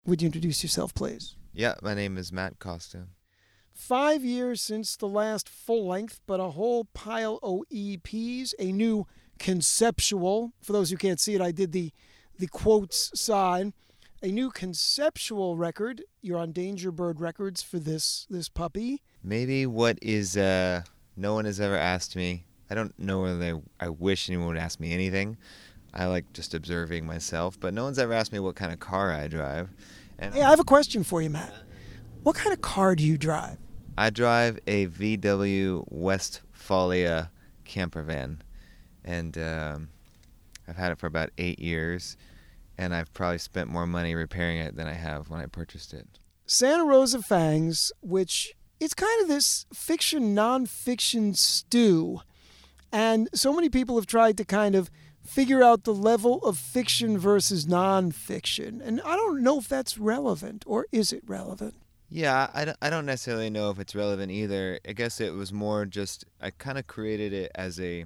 Would you introduce yourself, please? Yeah, my name is Matt Costa. 5 years since the last full length, but a whole pile of EPs, a new conceptual. For those who can't see it, I did the quotes sign. A new conceptual record. You're on Danger Bird Records for this puppy. Maybe what is no one has ever asked me. I don't know whether I wish anyone would ask me anything. I like just observing myself, but no one's ever asked me what kind of car I drive. And Hey, I have a question for you, Matt. What kind of car do you drive? I drive a VW Westfalia camper van, and I've had it for about 8 years, and I've probably spent more money repairing it than I have when I purchased it. Santa Rosa Fangs, which it's kind of this fiction, non-fiction stew. And so many people have tried to kind of figure out the level of fiction versus non-fiction. And I don't know if that's relevant, or is it relevant? Yeah, I don't necessarily know if it's relevant either. I guess it was more just, I kind of created it as a,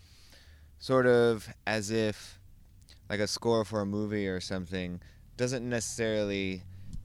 sort of as if, like a score for a movie or something, doesn't necessarily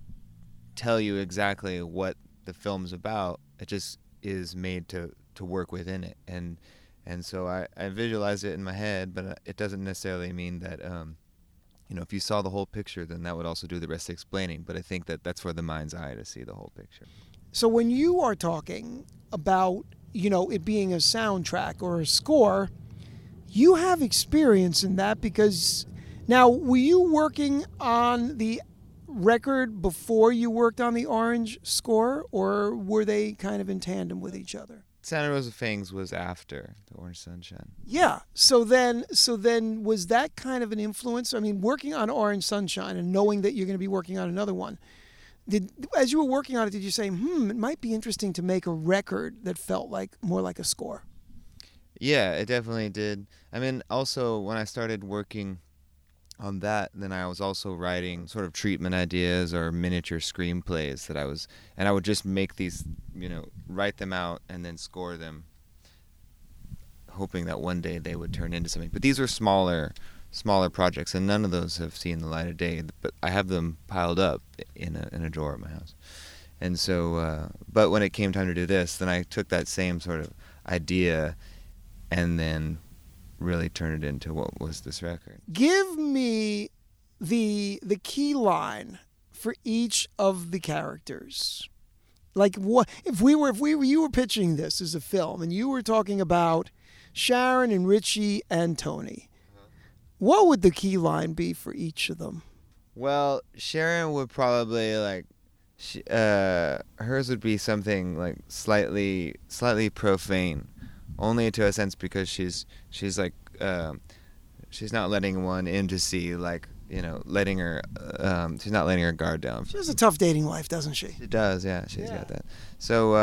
tell you exactly what the film's about. It just is made to work within it. And so I visualize it in my head, but it doesn't necessarily mean that, if you saw the whole picture, then that would also do the rest of explaining. But I think that that's for the mind's eye to see the whole picture. So when you are talking about, it being a soundtrack or a score, you have experience in that because now, were you working on the record before you worked on the Orange score, or were they kind of in tandem with each other? Santa Rosa Fangs was after the Orange Sunshine. Yeah. So then was that kind of an influence? I mean, working on Orange Sunshine and knowing that you're going to be working on another one, as you were working on it, did you say, it might be interesting to make a record that felt like more like a score? Yeah, it definitely did. I mean, also when I started working on that, then I was also writing sort of treatment ideas or miniature screenplays and I would just make these, write them out and then score them, hoping that one day they would turn into something. But these were smaller projects, and none of those have seen the light of day. But I have them piled up in a drawer at my house. And so, but when it came time to do this, then I took that same sort of idea and then really turned it into what was this record. Give me the key line for each of the characters. Like, what if you were pitching this as a film and you were talking about Sharon and Richie and Tony, what would the key line be for each of them? Well, Sharon would probably hers would be something like slightly profane, only to a sense because she's like she's not letting one in to see, like, letting her she's not letting her guard down. She has a tough dating life, doesn't she? She does, yeah. She's got that. So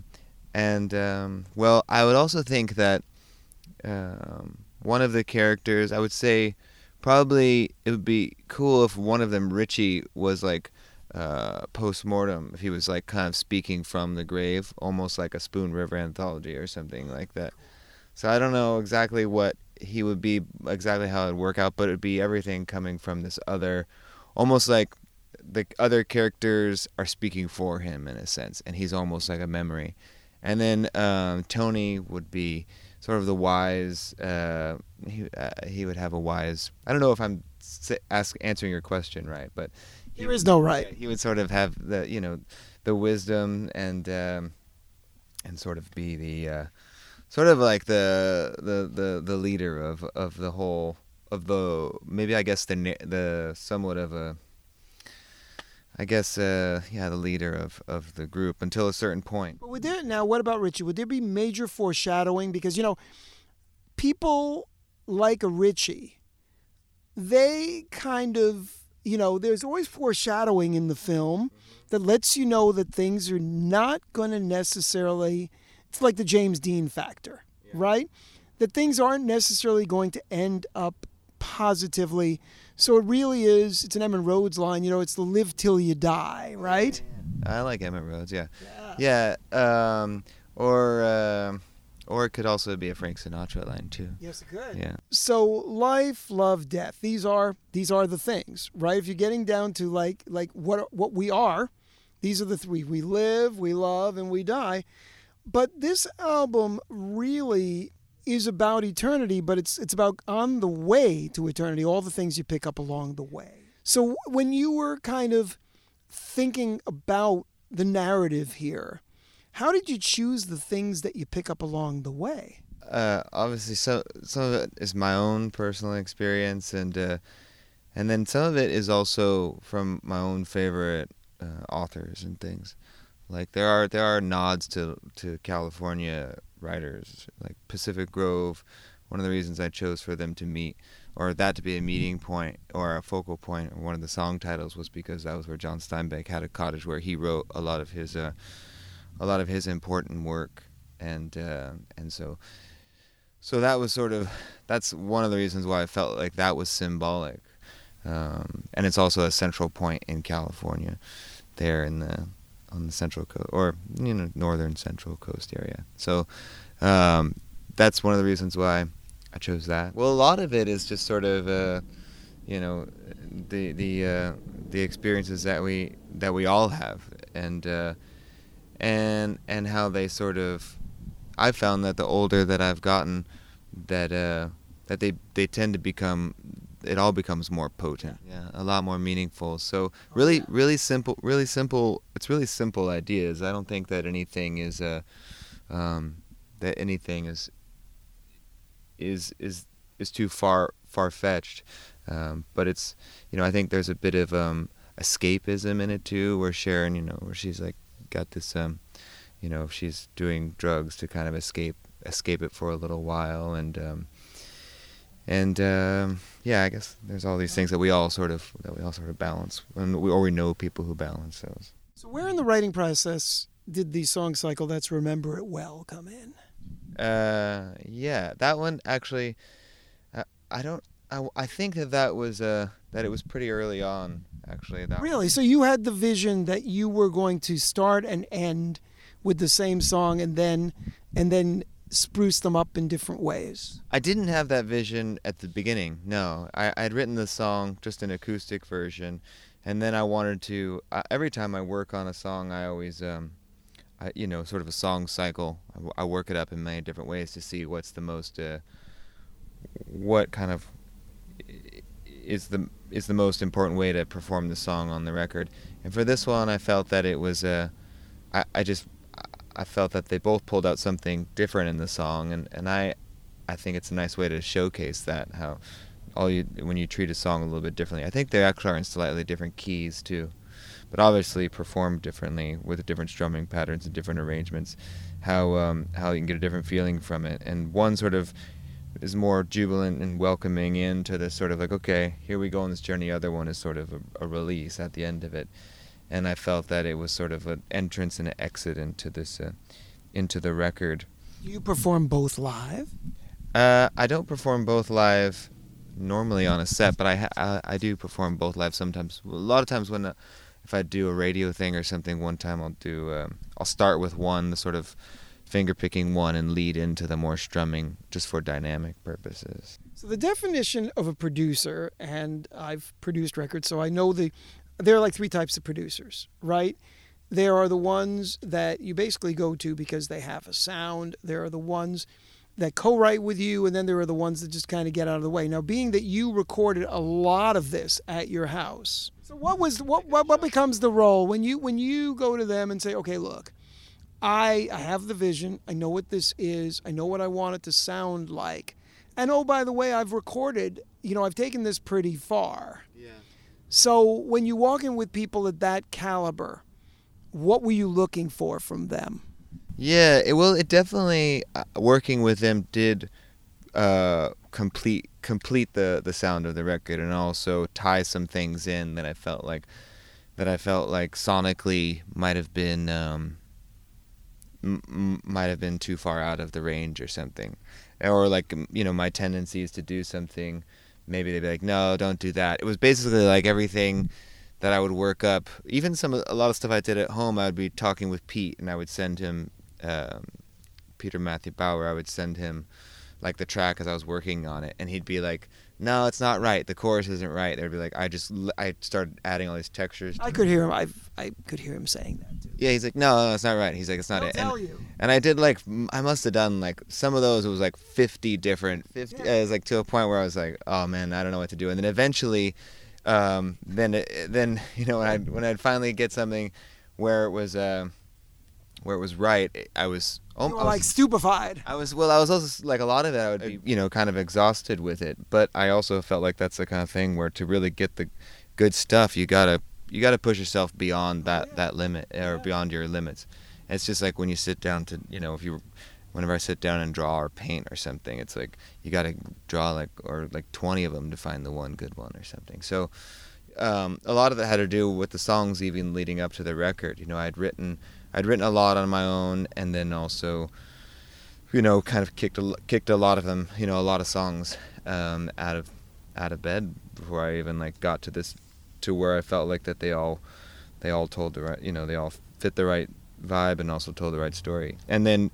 well, I would also think that one of the characters, I would say probably it would be cool if one of them, Richie, was like post-mortem, if he was like kind of speaking from the grave, almost like a Spoon River anthology or something like that. So I don't know exactly what he would be, exactly how it would work out, but it would be everything coming from this other, almost like the other characters are speaking for him in a sense, and he's almost like a memory. And then Tony would be sort of the wise, he would have a wise, I don't know if I'm answering your question right, but there is no right. He would sort of have the wisdom and sort of be the sort of like the leader of the whole, of the, maybe I guess the somewhat of a, I guess the leader of the group until a certain point. But what about Richie? Would there be major foreshadowing? Because people like a Richie, they kind of, there's always foreshadowing in the film that lets you know that things are not going to necessarily, it's like the James Dean factor, right? That things aren't necessarily going to end up positively. So it really is, it's an Emmett Rhodes line, it's the live till you die, right? I like Emmett Rhodes, yeah. Or or it could also be a Frank Sinatra line too. Yes, it could. Yeah. So life, love, death. These are the things, right? If you're getting down to like what we are, these are the three. We live, we love, and we die. But this album really is about eternity, but it's about on the way to eternity, all the things you pick up along the way. So when you were kind of thinking about the narrative here, how did you choose the things that you pick up along the way? Obviously, some of it is my own personal experience, and then some of it is also from my own favorite authors and things. Like there are nods to California writers like Pacific Grove. One of the reasons I chose for them to meet, or that to be a meeting point or a focal point, or one of the song titles, was because that was where John Steinbeck had a cottage where he wrote a lot of his important work, and so that was that's one of the reasons why I felt like that was symbolic, and it's also a central point in California, there on the Central Coast, or northern Central Coast area. So that's one of the reasons why I chose that. Well, a lot of it is just sort of the experiences that we all have, and how they sort of, I found that the older that I've gotten, that they tend to become, it all becomes more potent, a lot more meaningful. So really simple. It's really simple ideas. I don't think that anything is is too far-fetched, but it's, I think there's a bit of escapism in it too, where Sharon, where she's like got this she's doing drugs to kind of escape it for a little while, and I guess there's all these things that we all sort of balance, or we know people who balance those. So where in the writing process did the song cycle that's Remember It Well come in? That one actually, I think that was that it was pretty early on, actually. Really? So you had the vision that you were going to start and end with the same song, and then spruce them up in different ways? I didn't have that vision at the beginning. No, I had written the song, just an acoustic version, and then I wanted to. Every time I work on a song, I always, sort of a song cycle. I work it up in many different ways to see what's the most, what kind of is the most important way to perform the song on the record. And for this one, I felt that it was I felt that they both pulled out something different in the song, and I think it's a nice way to showcase that, how when you treat a song a little bit differently. I think they actually are in slightly different keys too, but obviously performed differently with different strumming patterns and different arrangements, how you can get a different feeling from it. And one sort of is more jubilant and welcoming into this sort of like, okay, here we go on this journey. The other one is sort of a release at the end of it. And I felt that it was sort of an entrance and an exit into this, into the record. Do you perform both live? I don't perform both live normally on a set, but I do perform both live sometimes. A lot of times when if I do a radio thing or something, one time I'll start with one, the sort of finger picking one, and lead into the more strumming, just for dynamic purposes. So the definition of a producer, and I've produced records, so I know there are like three types of producers, right? There are the ones that you basically go to because they have a sound. There are the ones that co-write with you, and then there are the ones that just kind of get out of the way. Now, being that you recorded a lot of this at your house, so what becomes the role when you go to them and say, okay, look, I have the vision, I know what this is, I know what I want it to sound like, and oh, by the way, I've recorded, I've taken this pretty far. Yeah. So when you walk in with people at that caliber, what were you looking for from them? Yeah, it definitely, working with them did complete the sound of the record, and also tie some things in that I felt like sonically might have been too far out of the range or something, or like my tendencies to do something. Maybe they'd be like, no, don't do that. It was basically like everything that I would work up. Even a lot of stuff I did at home, I would be talking with Pete, and I would send him Peter Matthew Bauer, I would send him like the track as I was working on it, and he'd be like, "No, it's not right. The chorus isn't right." They'd be like, I started adding all these textures. I could hear him. I could hear him saying that too. Yeah, he's like, no, it's not right. He's like, it's not I'll it. tell you. And I did like, I must have done like some of those. It was like 50 different. Yeah. It was like to a point where I was like, oh man, I don't know what to do. And then eventually, then you know when I'd finally get something where it was right, I was You were like stupefied. I was also like a lot of it I would be, you know, kind of exhausted with it, but I also felt like that's the kind of thing where to really get the good stuff, you gotta push yourself beyond that limit or beyond your limits. It's just like when you sit down to, you know, whenever I sit down and draw or paint or something, it's like you gotta draw like 20 of them to find the one good one or something. So a lot of that had to do with the songs even leading up to the record. You know, I'd written a lot on my own, and then also, you know, kind of kicked a lot of them, you know, a lot of songs out of bed before I even like got to where I felt like that they all told the right, you know, they all fit the right vibe and also told the right story. And then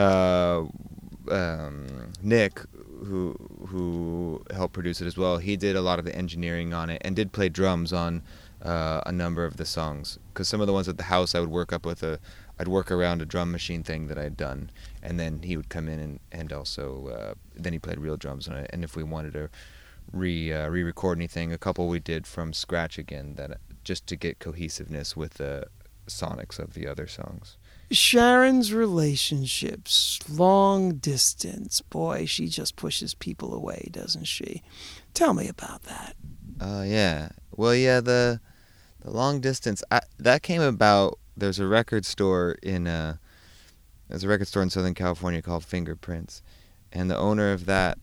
Nick, who helped produce it as well, he did a lot of the engineering on it and did play drums on a number of the songs, because some of the ones at the house I would work around a drum machine thing that I'd done, and then he would come in and also then he played real drums on it. And if we wanted to re-record anything, a couple we did from scratch again, that just to get cohesiveness with the sonics of the other songs. Sharon's relationships, long distance, boy, she just pushes people away, doesn't she? Tell me about that. Yeah. Well, yeah, the long distance, that came about. There's a record store in Southern California called Fingerprints, and the owner of that,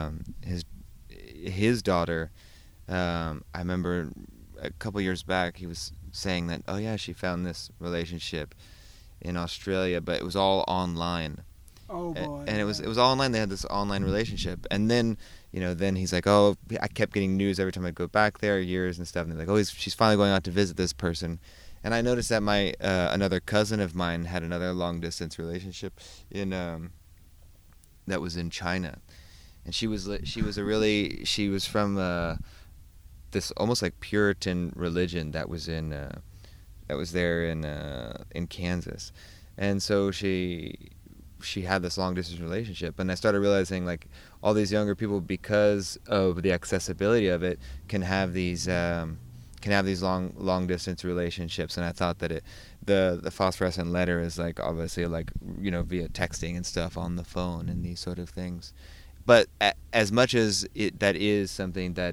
his daughter, I remember a couple years back, he was saying that, oh yeah, she found this relationship in Australia, but it was all online. Oh boy. And it was all online. They had this online relationship, and then, you know, then he's like, oh, I kept getting news every time I'd go back there, years and stuff, and they're like, oh, she's finally going out to visit this person. And I noticed that my another cousin of mine had another long distance relationship that was in China, and she was from this almost like Puritan religion that was there in Kansas, and so she had this long distance relationship, and I started realizing like all these younger people, because of the accessibility of it, can have these long distance relationships. And I thought that the phosphorescent letter is like obviously like, you know, via texting and stuff on the phone and these sort of things, but as much as that is something that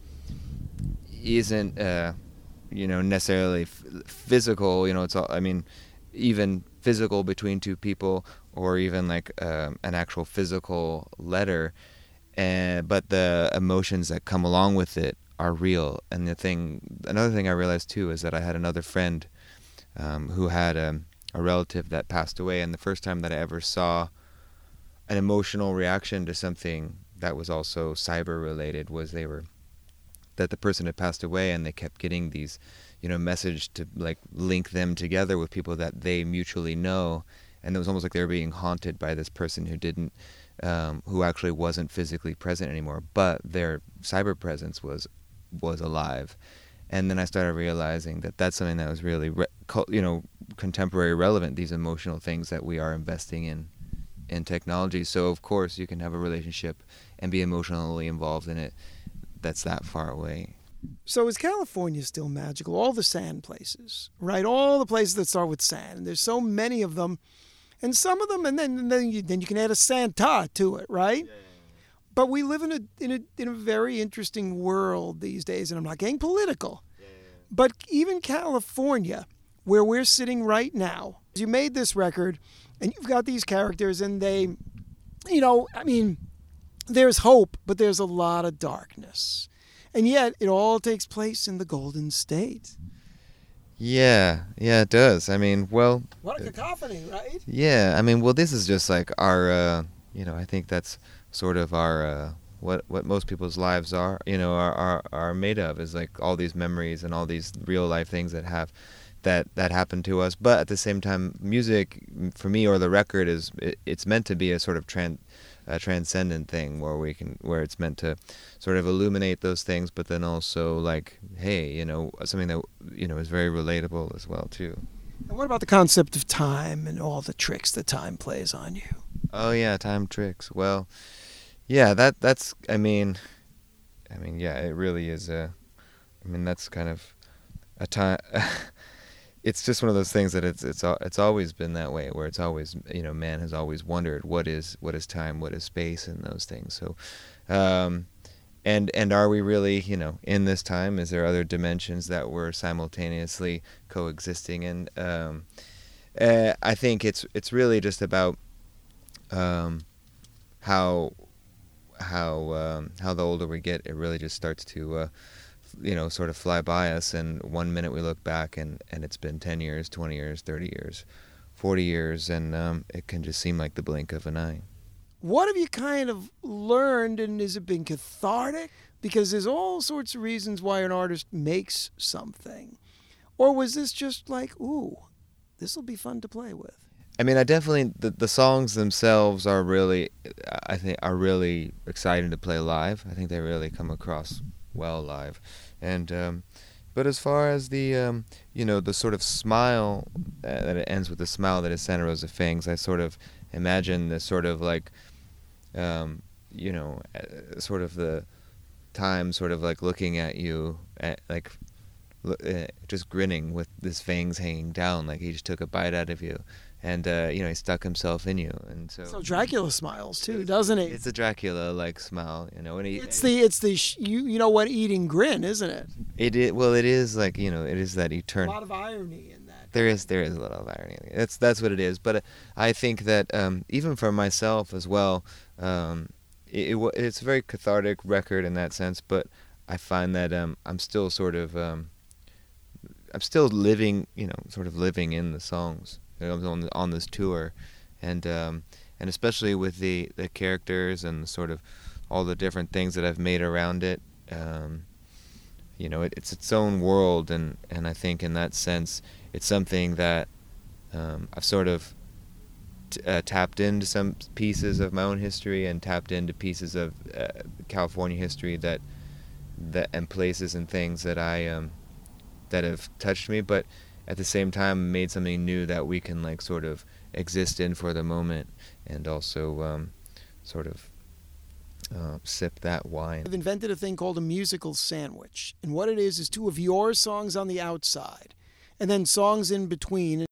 isn't you know, necessarily physical, you know, it's all, I mean, even physical between two people, or even like an actual physical letter, but the emotions that come along with it are real. And another thing I realized too is that I had another friend who had a relative that passed away, and the first time that I ever saw an emotional reaction to something that was also cyber related was that the person had passed away, and they kept getting these, you know, message to like link them together with people that they mutually know, and it was almost like they were being haunted by this person who actually wasn't physically present anymore, but their cyber presence was alive. And then I started realizing that that's something that was really you know, contemporary relevant, these emotional things that we are investing in technology. So of course you can have a relationship and be emotionally involved in it that's that far away. So is California still magical? All the sand places, right? All the places that start with sand. And there's so many of them. And some of them, and then you can add a Santa to it, right? Yeah. But we live in a very interesting world these days, and I'm not getting political. Yeah. But even California, where we're sitting right now, you made this record, and you've got these characters, and they, you know, I mean, there's hope, but there's a lot of darkness. And yet, it all takes place in the Golden State. Yeah, it does. I mean, well... What a cacophony, right? Yeah, I mean, well, this is just like our, you know, I think that's sort of our, what most people's lives are, you know, are made of, is like all these memories and all these real life things that that happened to us. But at the same time, music for me, or the record, it's meant to be a sort of a transcendent thing where it's meant to sort of illuminate those things, but then also like, hey, something that is very relatable as well too. And what about the concept of time and all the tricks that time plays on you? Oh yeah, time tricks. Well, yeah, that's yeah, it really is that's kind of a time. It's just one of those things that it's always been that way, where it's always, man has always wondered what is time, what is space, and those things. So, and are we really, in this time? Is there other dimensions that we're simultaneously coexisting in? I think it's really just about how the older we get, it really just starts to sort of fly by us, and one minute we look back and it's been 10 years, 20 years, 30 years, 40 years, and it can just seem like the blink of an eye. What have you kind of learned, and has it been cathartic? Because there's all sorts of reasons why an artist makes something. Or was this just like, ooh, this will be fun to play with? I mean, I definitely, the songs themselves are really, I think, are really exciting to play live. I think they really come across well live. And but as far as the the sort of smile that it ends with, the smile that is Santa Rosa Fangs, I sort of imagine this sort of like sort of the time sort of like looking at you like just grinning with his fangs hanging down, like he just took a bite out of you. And he stuck himself in you, and so Dracula smiles too, doesn't he? It's a Dracula-like smile, and it's the eating grin, isn't it? It is like, it is that eternal. A lot of irony in that. There is a lot of irony. That's what it is. But I think that even for myself as well, it's a very cathartic record in that sense. But I find that I'm still sort of I'm still living, sort of living in the songs. On this tour, and especially with the characters and sort of all the different things that I've made around it, it's its own world, and I think in that sense it's something that I've sort of tapped into some pieces of my own history, and tapped into pieces of California history that and places and things that that have touched me, but at the same time made something new that we can like sort of exist in for the moment, and also sort of sip that wine. I've invented a thing called a musical sandwich, and what it is two of your songs on the outside and then songs in between.